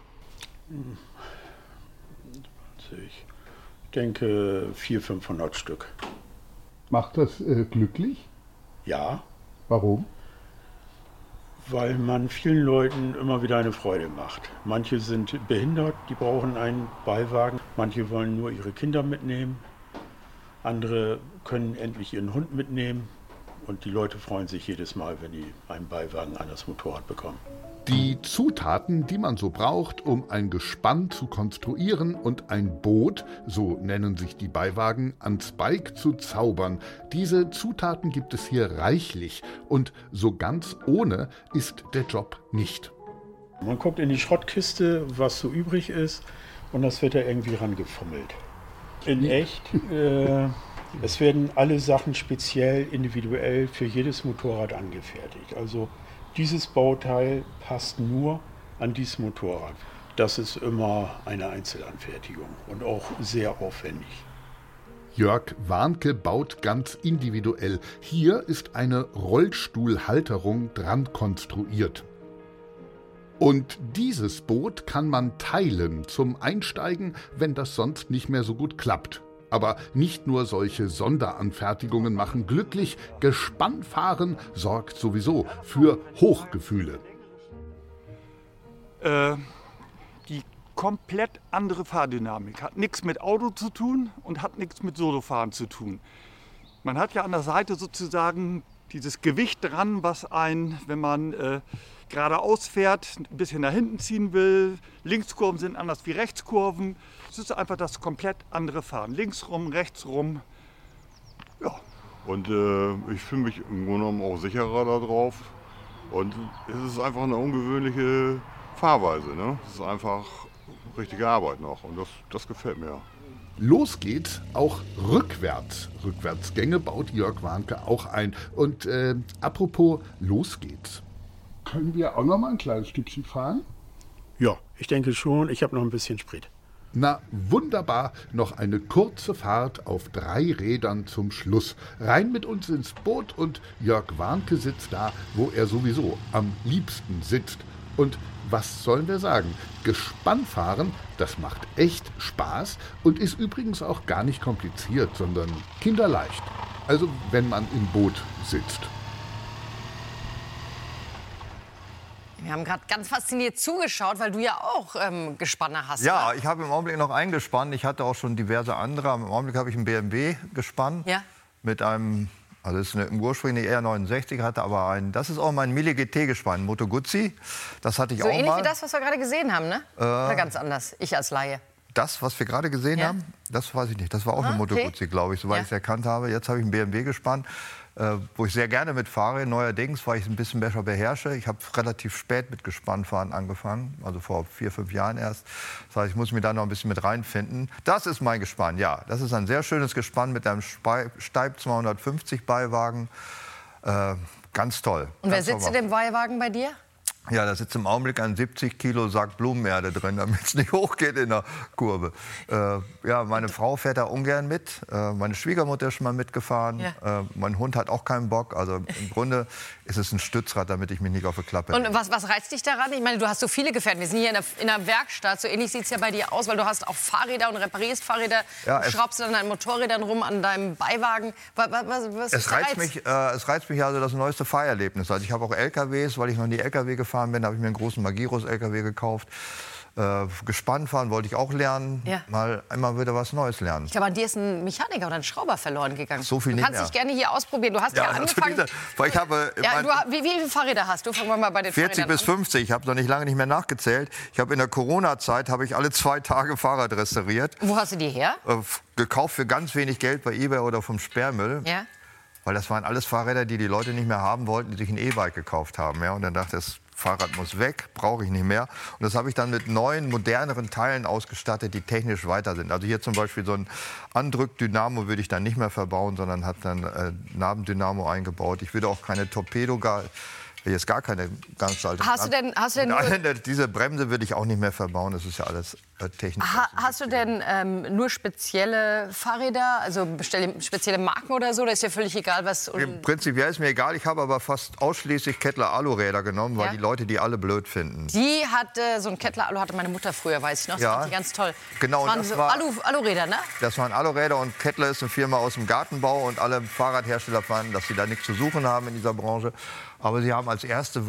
Ich denke 400, 500 Stück. Macht das glücklich? Ja. Warum? Weil man vielen Leuten immer wieder eine Freude macht. Manche sind behindert, die brauchen einen Beiwagen. Manche wollen nur ihre Kinder mitnehmen. Andere können endlich ihren Hund mitnehmen. Und die Leute freuen sich jedes Mal, wenn die einen Beiwagen an das Motorrad bekommen. Die Zutaten, die man so braucht, um ein Gespann zu konstruieren und ein Boot, so nennen sich die Beiwagen, ans Bike zu zaubern, diese Zutaten gibt es hier reichlich und so ganz ohne ist der Job nicht. Man guckt in die Schrottkiste, was so übrig ist und das wird da irgendwie rangefummelt. In echt, es werden alle Sachen speziell, individuell für jedes Motorrad angefertigt. Also dieses Bauteil passt nur an dieses Motorrad. Das ist immer eine Einzelanfertigung und auch sehr aufwendig. Jörg Warnke baut ganz individuell. Hier ist eine Rollstuhlhalterung dran konstruiert. Und dieses Boot kann man teilen zum Einsteigen, wenn das sonst nicht mehr so gut klappt. Aber nicht nur solche Sonderanfertigungen machen glücklich, Gespannfahren sorgt sowieso für Hochgefühle. Die komplett andere Fahrdynamik. Hat nichts mit Auto zu tun und hat nichts mit Solofahren zu tun. Man hat ja an der Seite sozusagen dieses Gewicht dran, was einen, wenn man geradeaus fährt, ein bisschen nach hinten ziehen will. Linkskurven sind anders wie Rechtskurven. Es ist einfach das komplett andere Fahren. Links rum, rechts rum. Ja. Und ich fühle mich im Grunde genommen auch sicherer da drauf. Und es ist einfach eine ungewöhnliche Fahrweise. Ne? Es ist einfach richtige Arbeit noch und das gefällt mir. Los geht's auch rückwärts. Rückwärtsgänge baut Jörg Warnke auch ein. Und apropos los geht's. Können wir auch noch mal ein kleines Stückchen fahren? Ja, ich denke schon. Ich habe noch ein bisschen Sprit. Na wunderbar, noch eine kurze Fahrt auf 3 Rädern zum Schluss. Rein mit uns ins Boot und Jörg Warnke sitzt da, wo er sowieso am liebsten sitzt. Und was sollen wir sagen? Gespannfahren, das macht echt Spaß und ist übrigens auch gar nicht kompliziert, sondern kinderleicht. Also wenn man im Boot sitzt. Wir haben gerade ganz fasziniert zugeschaut, weil du ja auch Gespanne hast. Ja, oder? ich habe im Augenblick noch einen gespannt. Ich hatte auch schon diverse andere. Im Augenblick habe ich einen BMW gespannt. Ja. Mit einem, also das ist im ursprünglich eher 69, hatte aber einen, das ist auch mein Mille GT gespannt, Moto Guzzi. Das hatte ich so auch mal. So ähnlich wie das, was wir gerade gesehen haben, ne? Oder ganz anders, ich als Laie. Das, was wir gerade gesehen haben, das weiß ich nicht. Das war auch eine Moto Guzzi, glaube ich, soweit ich es erkannt habe. Jetzt habe ich einen BMW gespannt, wo ich sehr gerne mitfahre. Neuerdings, weil ich es ein bisschen besser beherrsche. Ich habe relativ spät mit Gespannfahren angefangen, also vor 4, 5 Jahren erst. Das heißt, ich muss mich da noch ein bisschen mit reinfinden. Das ist mein Gespann, ja. Das ist ein sehr schönes Gespann mit einem Steib 250 Beiwagen. Ganz toll. Und wer sitzt in dem Beiwagen bei dir? Ja, da sitzt im Augenblick ein 70 Kilo Sack Blumenerde drin, damit es nicht hochgeht in der Kurve. Ja, meine Frau fährt da ungern mit. Meine Schwiegermutter ist schon mal mitgefahren. Ja. Mein Hund hat auch keinen Bock. Also im Grunde ist es ein Stützrad, damit ich mich nicht auf die Klappe nehme. Und was reizt dich daran? Ich meine, du hast so viele Gefährten. Wir sind hier in der Werkstatt. So ähnlich sieht es ja bei dir aus, weil du hast auch Fahrräder und reparierst Fahrräder. Ja, du schraubst an deinen Motorrädern rum, an deinem Beiwagen. Es reizt mich also das neueste Fahrerlebnis. Also ich habe auch LKWs, weil ich noch nie LKW gefahren bin, habe ich mir einen großen Magirus-LKW gekauft. Gespannfahren wollte ich auch lernen. Ja. Mal immer wieder was Neues lernen. Ich glaube, an dir ist ein Mechaniker oder ein Schrauber verloren gegangen. So viel du kannst dich gerne hier ausprobieren. Du hast ja angefangen. Weil ich habe, wie viele Fahrräder hast du? Fangen wir mal bei den 40 bis 50. Ich habe noch nicht lange nicht mehr nachgezählt. Ich habe in der Corona-Zeit alle 2 Tage Fahrrad restauriert. Wo hast du die her? Gekauft für ganz wenig Geld bei eBay oder vom Sperrmüll. Ja. Weil das waren alles Fahrräder, die Leute nicht mehr haben wollten, die sich ein E-Bike gekauft haben. Ja? Und dann dachte ich, das Fahrrad muss weg, brauche ich nicht mehr. Und das habe ich dann mit neuen, moderneren Teilen ausgestattet, die technisch weiter sind. Also hier zum Beispiel so ein Andrück-Dynamo würde ich dann nicht mehr verbauen, sondern habe dann Nabendynamo eingebaut. Ich würde auch keine Torpedo, hier ist gar keine ganz alte. Hast du denn diese Bremse würde ich auch nicht mehr verbauen, das ist ja alles technisch. Hast du denn nur spezielle Fahrräder, also spezielle Marken oder so? Das ist ja völlig egal, was. Prinzipiell ist mir egal. Ich habe aber fast ausschließlich Kettler Aluräder genommen, weil die Leute die alle blöd finden. Die hatte so ein Kettler Alu hatte meine Mutter früher, weiß ich noch. Das fand die ganz toll. Genau. Das waren so Aluräder, ne? Das waren Aluräder und Kettler ist eine Firma aus dem Gartenbau und alle Fahrradhersteller fanden, dass sie da nichts zu suchen haben in dieser Branche. Aber sie haben als erste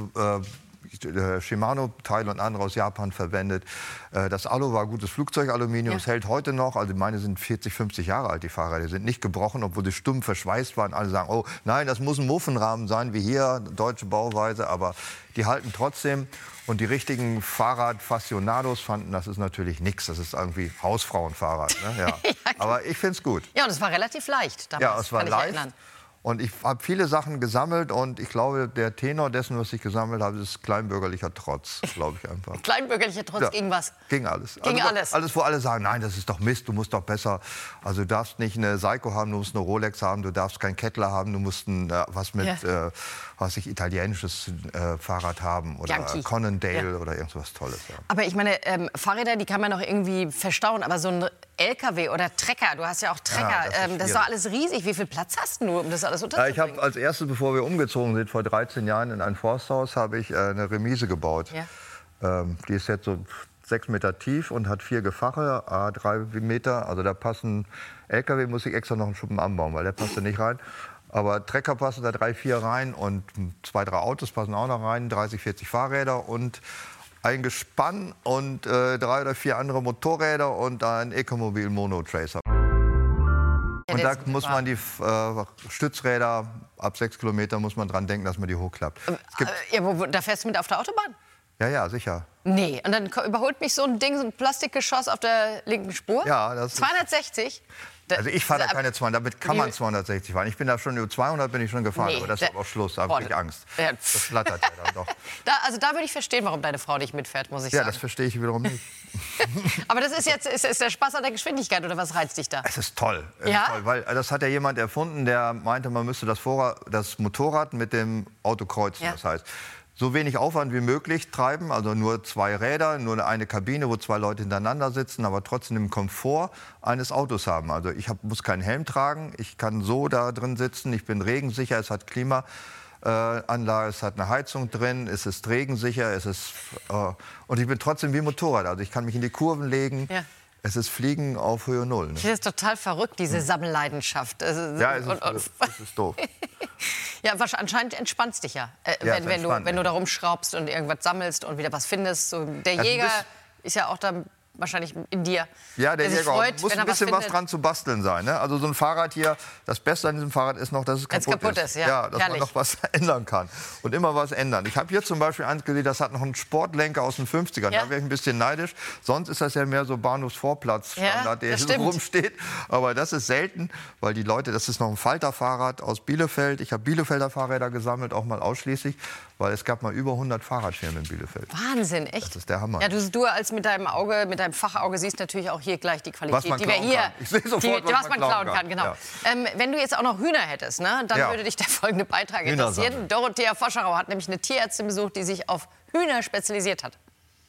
Shimano-Teile und andere aus Japan verwendet. Das Alu war gutes Flugzeugaluminium, es hält heute noch. Also meine sind 40, 50 Jahre alt, die Fahrräder. Die sind nicht gebrochen, obwohl sie stumm verschweißt waren. Alle sagen, oh nein, das muss ein Muffenrahmen sein, wie hier, deutsche Bauweise. Aber die halten trotzdem. Und die richtigen Fahrradfassionados fanden, das ist natürlich nichts. Das ist irgendwie Hausfrauenfahrrad. Ne? Ja. Aber ich finde es gut. Ja, und es war relativ leicht damals, ja, es war leicht. Und ich habe viele Sachen gesammelt und ich glaube, der Tenor dessen, was ich gesammelt habe, ist kleinbürgerlicher Trotz, glaube ich einfach. Kleinbürgerlicher Trotz gegen was? Gegen alles. Gegen alles? Alles, wo alle sagen, nein, das ist doch Mist, du musst doch besser. Also du darfst nicht eine Seiko haben, du musst eine Rolex haben, du darfst kein Kettler haben, du musst was mit, italienisches Fahrrad haben oder Yankee. Cannondale oder irgendwas Tolles. Ja. Aber ich meine, Fahrräder, die kann man noch irgendwie verstauen, aber so ein LKW oder Trecker, du hast ja auch Trecker, das ist doch alles riesig. Wie viel Platz hast du, um das alles unterzubringen? Ich habe als erstes, bevor wir umgezogen sind, vor 13 Jahren in ein Forsthaus, habe ich eine Remise gebaut. Ja. Die ist jetzt so 6 Meter tief und hat 4 Gefache, 3 Meter. Also da passen, LKW muss ich extra noch einen Schuppen anbauen, weil der passt da nicht rein. Aber Trecker passen da 3, 4 rein und 2, 3 Autos passen auch noch rein, 30, 40 Fahrräder und ein Gespann und 3 oder 4 andere Motorräder und ein Ecomobil Monotracer. Und da muss man die Stützräder, ab 6 Kilometer muss man dran denken, dass man die hochklappt. Da fährst du mit auf der Autobahn? Ja, sicher. Nee, und dann überholt mich so ein Ding, so ein Plastikgeschoss auf der linken Spur? Ja, das 260? Also ich fahre da keine 200, damit kann man 260 fahren. Ich bin da schon über 200 bin ich schon gefahren, aber das ist aber auch Schluss, da habe ich Angst. Das flattert ja dann doch. Da würde ich verstehen, warum deine Frau nicht mitfährt, muss ich sagen. Ja, das verstehe ich wiederum nicht. Aber das ist jetzt ist der Spaß an der Geschwindigkeit oder was reizt dich da? Es ist toll, ja? Toll, weil das hat ja jemand erfunden, der meinte, man müsste das Motorrad mit dem Auto kreuzen. Ja. Das heißt, so wenig Aufwand wie möglich treiben, also nur 2 Räder, nur eine Kabine, wo 2 Leute hintereinander sitzen, aber trotzdem den Komfort eines Autos haben. Also ich muss keinen Helm tragen, ich kann so da drin sitzen, ich bin regensicher, es hat Klimaanlage, es hat eine Heizung drin, es ist regensicher, und ich bin trotzdem wie Motorrad, also ich kann mich in die Kurven legen. Ja. Es ist Fliegen auf Höhe 0. Ne? Das ist total verrückt, diese Sammelleidenschaft. Ja, es ist doof. Ja, anscheinend entspannt es dich ja, wenn du da rumschraubst und irgendwas sammelst und wieder was findest. So, der Jäger ist ja auch da wahrscheinlich in dir. Ja, der Jäger muss ein bisschen was dran zu basteln sein. Ne? Also so ein Fahrrad hier, das Beste an diesem Fahrrad ist noch, dass es kaputt ist. Ja, dass man noch was ändern kann. Und immer was ändern. Ich habe hier zum Beispiel eins gesehen, das hat noch einen Sportlenker aus den 50ern. Ja. Da wäre ich ein bisschen neidisch. Sonst ist das ja mehr so Bahnhofsvorplatz-Standard, der hier rumsteht. Aber das ist selten, weil die Leute, das ist noch ein Falterfahrrad aus Bielefeld. Ich habe Bielefelder Fahrräder gesammelt, auch mal ausschließlich. Weil es gab mal über 100 Fahrradfirmen in Bielefeld. Wahnsinn, echt? Das ist der Hammer. Ja, du als mit deinem Fachauge siehst natürlich auch hier gleich die Qualität, die wir hier, ich sehe sofort, was man klauen kann. Genau. Ja. Wenn du jetzt auch noch Hühner hättest, ne, dann würde dich der folgende Beitrag interessieren. Dorothea Voscherau hat nämlich eine Tierärztin besucht, die sich auf Hühner spezialisiert hat.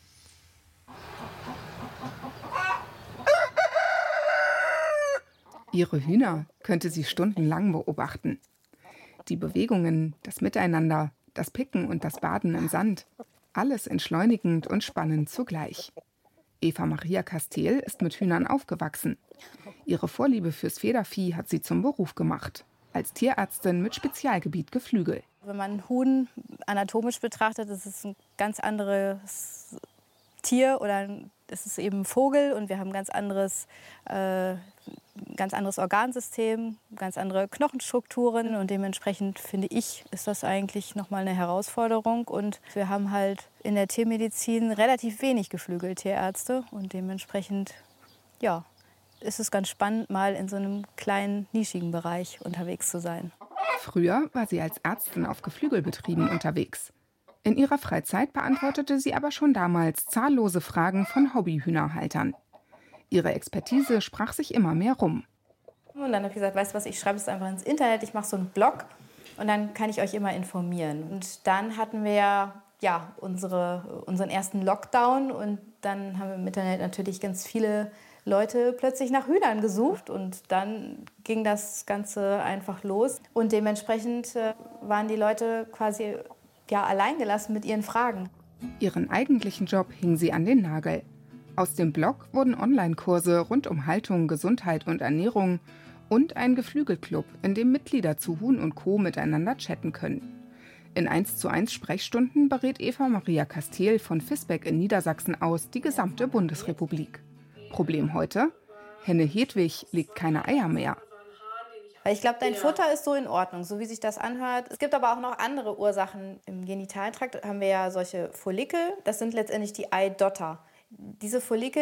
Ihre Hühner könnte sie stundenlang beobachten. Die Bewegungen, das Miteinander, das Picken und das Baden im Sand. Alles entschleunigend und spannend zugleich. Eva Maria Kastel ist mit Hühnern aufgewachsen. Ihre Vorliebe fürs Federvieh hat sie zum Beruf gemacht. Als Tierärztin mit Spezialgebiet Geflügel. Wenn man ein Huhn anatomisch betrachtet, ist es ein ganz anderes Tier oder es ist eben ein Vogel und wir haben ein ganz anderes Organsystem, ganz andere Knochenstrukturen und dementsprechend finde ich, ist das eigentlich nochmal eine Herausforderung und wir haben halt in der Tiermedizin relativ wenig Geflügeltierärzte und dementsprechend, ja, ist es ganz spannend, mal in so einem kleinen, nischigen Bereich unterwegs zu sein. Früher war sie als Ärztin auf Geflügelbetrieben unterwegs. In ihrer Freizeit beantwortete sie aber schon damals zahllose Fragen von Hobbyhühnerhaltern. Ihre Expertise sprach sich immer mehr rum. Und dann habe ich gesagt, weißt du was, ich schreibe es einfach ins Internet, ich mache so einen Blog und dann kann ich euch immer informieren. Und dann hatten wir ja unseren ersten Lockdown und dann haben wir im Internet natürlich ganz viele Leute plötzlich nach Hühnern gesucht und dann ging das Ganze einfach los. Und dementsprechend waren die Leute quasi alleingelassen mit ihren Fragen. Ihren eigentlichen Job hing sie an den Nagel. Aus dem Blog wurden Online-Kurse rund um Haltung, Gesundheit und Ernährung und ein Geflügelclub, in dem Mitglieder zu Huhn und Co. miteinander chatten können. In 1:1 Sprechstunden berät Eva Maria Kastel von Visbeck in Niedersachsen aus die gesamte Bundesrepublik. Problem heute? Henne Hedwig legt keine Eier mehr. Ich glaube, dein Futter ist so in Ordnung, so wie sich das anhört. Es gibt aber auch noch andere Ursachen. Im Genitaltrakt haben wir ja solche Follikel. Das sind letztendlich die Eidotter. Diese Follikel,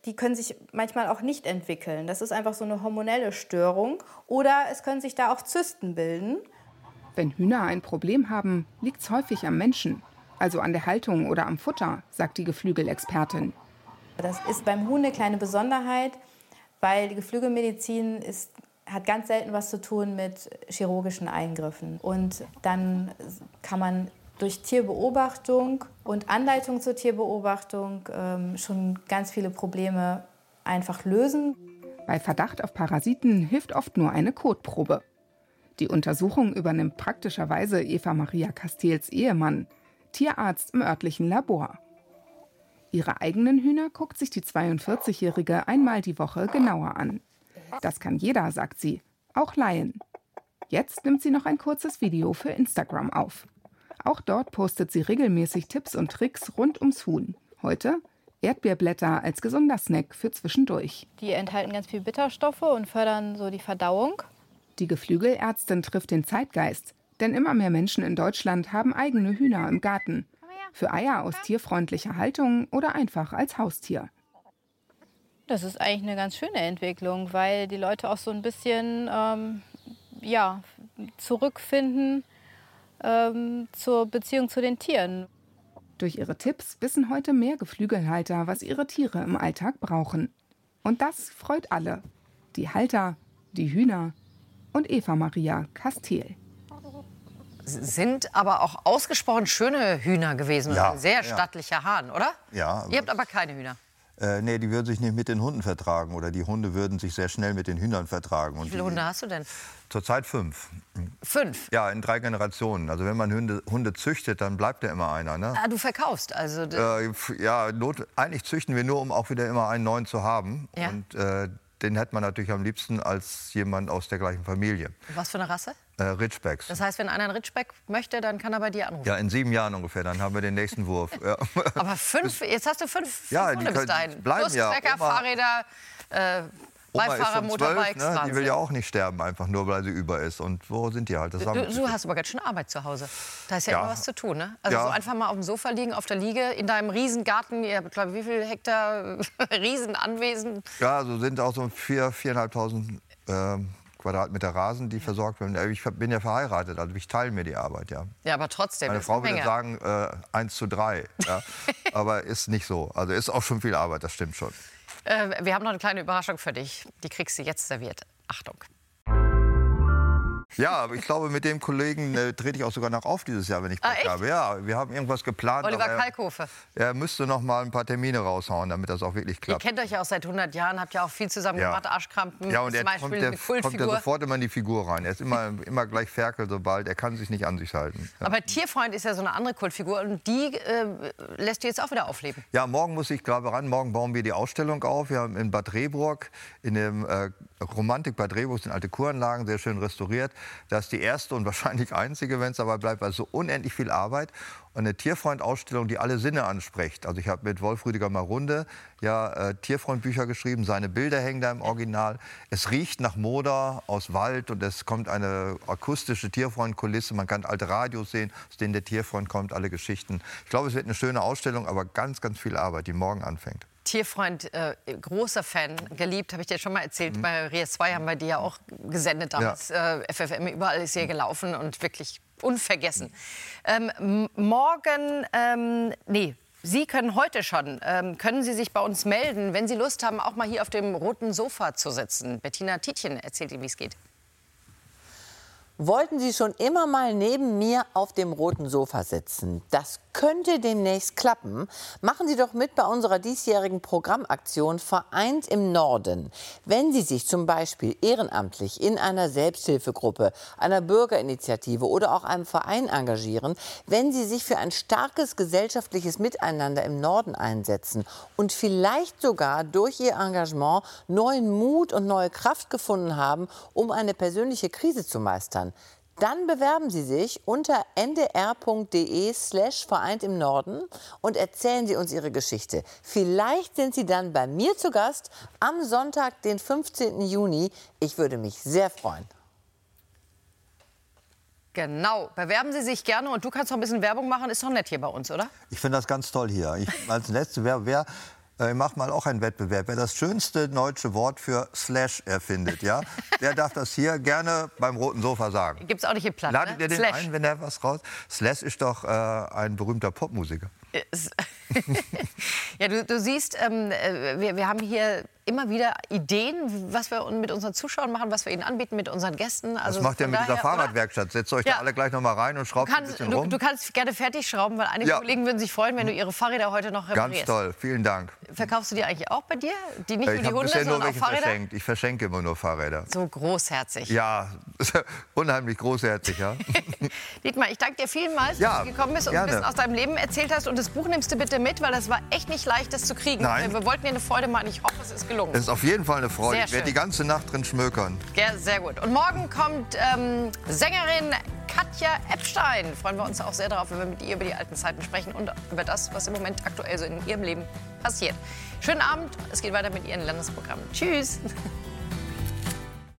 die können sich manchmal auch nicht entwickeln. Das ist einfach so eine hormonelle Störung. Oder es können sich da auch Zysten bilden. Wenn Hühner ein Problem haben, liegt es häufig am Menschen. Also an der Haltung oder am Futter, sagt die Geflügelexpertin. Das ist beim Huhn eine kleine Besonderheit, weil die Geflügelmedizin hat ganz selten was zu tun mit chirurgischen Eingriffen. Und dann kann man durch Tierbeobachtung und Anleitung zur Tierbeobachtung schon ganz viele Probleme einfach lösen. Bei Verdacht auf Parasiten hilft oft nur eine Kotprobe. Die Untersuchung übernimmt praktischerweise Eva Maria Castells Ehemann, Tierarzt im örtlichen Labor. Ihre eigenen Hühner guckt sich die 42-Jährige einmal die Woche genauer an. Das kann jeder, sagt sie, auch Laien. Jetzt nimmt sie noch ein kurzes Video für Instagram auf. Auch dort postet sie regelmäßig Tipps und Tricks rund ums Huhn. Heute Erdbeerblätter als gesunder Snack für zwischendurch. Die enthalten ganz viel Bitterstoffe und fördern so die Verdauung. Die Geflügelärztin trifft den Zeitgeist, denn immer mehr Menschen in Deutschland haben eigene Hühner im Garten. Für Eier aus tierfreundlicher Haltung oder einfach als Haustier. Das ist eigentlich eine ganz schöne Entwicklung, weil die Leute auch so ein bisschen zurückfinden zur Beziehung zu den Tieren. Durch ihre Tipps wissen heute mehr Geflügelhalter, was ihre Tiere im Alltag brauchen. Und das freut alle. Die Halter, die Hühner und Eva Maria Castell. Sind aber auch ausgesprochen schöne Hühner gewesen. Ja, Ein sehr stattlicher Hahn, oder? Ja. Ihr habt aber keine Hühner. Nee, die würden sich nicht mit den Hunden vertragen. Oder die Hunde würden sich sehr schnell mit den Hühnern vertragen. Wie viele Hunde hast du denn? Zurzeit 5. 5? Ja, in 3 Generationen. Also wenn man Hunde züchtet, dann bleibt ja immer einer. Ne? Ah, du verkaufst also? Eigentlich züchten wir nur, um auch wieder immer einen neuen zu haben. Ja. Und den hätte man natürlich am liebsten als jemand aus der gleichen Familie. Was für eine Rasse? Ridgebacks. Das heißt, wenn einer einen Ridgeback möchte, dann kann er bei dir anrufen? Ja, in 7 Jahren ungefähr, dann haben wir den nächsten Wurf. Ja. Aber 5, jetzt hast du 5 Hunde bis dahin. Bleiben Plus Trecker, Fahrräder, Beifahrer, Motorbikes. Ne? Die will ja auch nicht sterben, einfach nur, weil sie über ist. Und wo sind die halt? Du hast aber ganz schön Arbeit zu Hause. Da ist ja immer was zu tun, ne? Also so einfach mal auf dem Sofa liegen, auf der Liege, in deinem Riesengarten. Ihr habt, glaube ich, wie viel Hektar Riesenanwesen? Ja, so sind auch so 4.500 Quadratmeter Rasen, die versorgt werden. Ich bin ja verheiratet, also ich teile mir die Arbeit, ja. Ja, aber trotzdem. Meine Frau würde sagen 1:3, ja. Aber ist nicht so. Also ist auch schon viel Arbeit, das stimmt schon. Wir haben noch eine kleine Überraschung für dich. Die kriegst du jetzt serviert. Achtung. Ja, aber ich glaube, mit dem Kollegen trete ich auch sogar noch auf dieses Jahr, wenn ich Glück habe. Ja, wir haben irgendwas geplant. Oliver Kalkofe. Er müsste noch mal ein paar Termine raushauen, damit das auch wirklich klappt. Ihr kennt euch ja auch seit 100 Jahren, habt ja auch viel zusammen gemacht, Arschkrampen. Ja, und zum Beispiel kommt ja sofort immer in die Figur rein. Er ist immer gleich Ferkel, sobald er kann sich nicht an sich halten. Ja. Aber Tierfreund ist ja so eine andere Kultfigur und die lässt du jetzt auch wieder aufleben. Ja, morgen muss ich gerade ran. Morgen bauen wir die Ausstellung auf. Wir haben in Bad Rehburg, in dem Romantik Bad Rehburg, sind alte Kuranlagen, sehr schön restauriert. Das ist die erste und wahrscheinlich einzige, wenn es dabei bleibt, weil so unendlich viel Arbeit. Und eine Tierfreund-Ausstellung, die alle Sinne anspricht. Also ich habe mit Wolf Rüdiger Marunde Tierfreund-Bücher geschrieben. Seine Bilder hängen da im Original. Es riecht nach Moder aus Wald und es kommt eine akustische Tierfreund-Kulisse. Man kann alte Radios sehen, aus denen der Tierfreund kommt, alle Geschichten. Ich glaube, es wird eine schöne Ausstellung, aber ganz, ganz viel Arbeit, die morgen anfängt. Tierfreund, großer Fan, geliebt, habe ich dir schon mal erzählt. Bei Ries 2 haben wir die ja auch gesendet damals. Ja. FFM, überall ist hier gelaufen und wirklich unvergessen. Sie können heute schon, können Sie sich bei uns melden, wenn Sie Lust haben, auch mal hier auf dem roten Sofa zu sitzen. Bettina Tietjen erzählt Ihnen, wie es geht. Wollten Sie schon immer mal neben mir auf dem roten Sofa sitzen? Das könnte demnächst klappen. Machen Sie doch mit bei unserer diesjährigen Programmaktion Vereint im Norden. Wenn Sie sich zum Beispiel ehrenamtlich in einer Selbsthilfegruppe, einer Bürgerinitiative oder auch einem Verein engagieren, wenn Sie sich für ein starkes gesellschaftliches Miteinander im Norden einsetzen und vielleicht sogar durch Ihr Engagement neuen Mut und neue Kraft gefunden haben, um eine persönliche Krise zu meistern, dann bewerben Sie sich unter ndr.de/Vereint im Norden und erzählen Sie uns Ihre Geschichte. Vielleicht sind Sie dann bei mir zu Gast am Sonntag, den 15. Juni. Ich würde mich sehr freuen. Genau, bewerben Sie sich gerne und du kannst noch ein bisschen Werbung machen. Ist doch nett hier bei uns, oder? Ich finde das ganz toll hier. Als Letzte, Ich mache mal auch einen Wettbewerb. Wer das schönste deutsche Wort für Slash erfindet, ja, der darf das hier gerne beim roten Sofa sagen. Gibt's auch nicht im Platt, Ladet ne? ihr den Slash. ein, wenn er was raus... Slash ist doch ein berühmter Popmusiker. Ja, du siehst, wir haben hier immer wieder Ideen, was wir mit unseren Zuschauern machen, was wir ihnen anbieten, mit unseren Gästen. Also was macht ihr mit dieser Fahrradwerkstatt? Setzt euch da alle gleich noch mal rein und schraubt ein bisschen rum? Du kannst gerne fertig schrauben, weil einige Kollegen würden sich freuen, wenn du ihre Fahrräder heute noch reparierst. Ganz toll, vielen Dank. Verkaufst du die eigentlich auch bei dir? Die nicht nur Ich die habe Hunde, bisher nur sondern auch welche Fahrräder? verschenkt. Ich verschenke immer nur Fahrräder. So großherzig. Ja, unheimlich großherzig, ja. Dietmar, ich danke dir vielmals, dass du gekommen bist und ein bisschen aus deinem Leben erzählt hast. Und das Buch nimmst du bitte mit, weil das war echt nicht leicht, das zu kriegen. Nein. Wir wollten dir eine Freude machen. Ich hoffe, es ist gelungen. Es ist auf jeden Fall eine Freude. Sehr Ich werde schön. die ganze Nacht drin schmökern. Ja, sehr gut. Und morgen kommt Sängerin Katja Epstein. Freuen wir uns auch sehr darauf, wenn wir mit ihr über die alten Zeiten sprechen und über das, was im Moment aktuell so in ihrem Leben passiert. Schönen Abend. Es geht weiter mit Ihren Landesprogrammen. Tschüss.